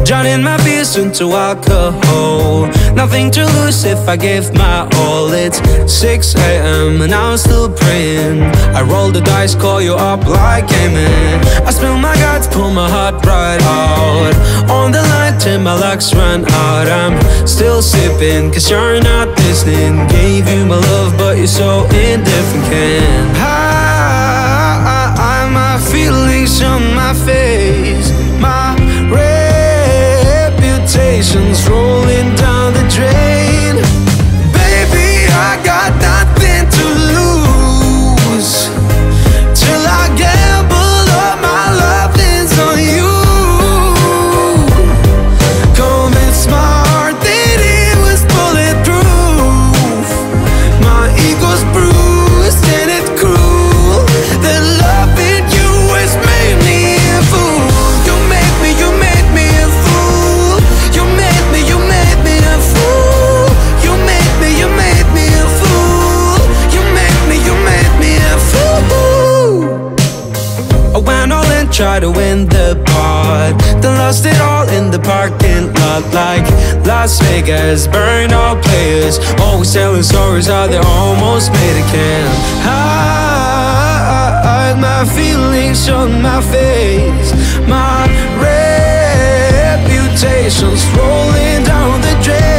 Drowning my fears into alcohol. Nothing to lose if I give my all. It's 6 a.m. and I'm still praying. I roll the dice, call you up like amen. I spill my guts, pull my heart right out. On the line till my luck's run out. I'm still sipping cause you're not listening. Gave you my love but you're so indifferent. Can't hide my feelings on my face. My reputation's rolling down the drain. Baby, I got nothing to lose till I gamble all my lovings on you. Convince my heart that it was bulletproof. My ego's bruised and it's cruel. That loving you has made me a fool. You made me a fool. You made me a fool. You made me a fool. You made me a fool. I went all in, tried to win the part, then lost it all in the parking lot. Like Las Vegas, burned all players, always telling stories how they almost made it. Can't hide my feelings on my face. My reputation's rolling down the drain.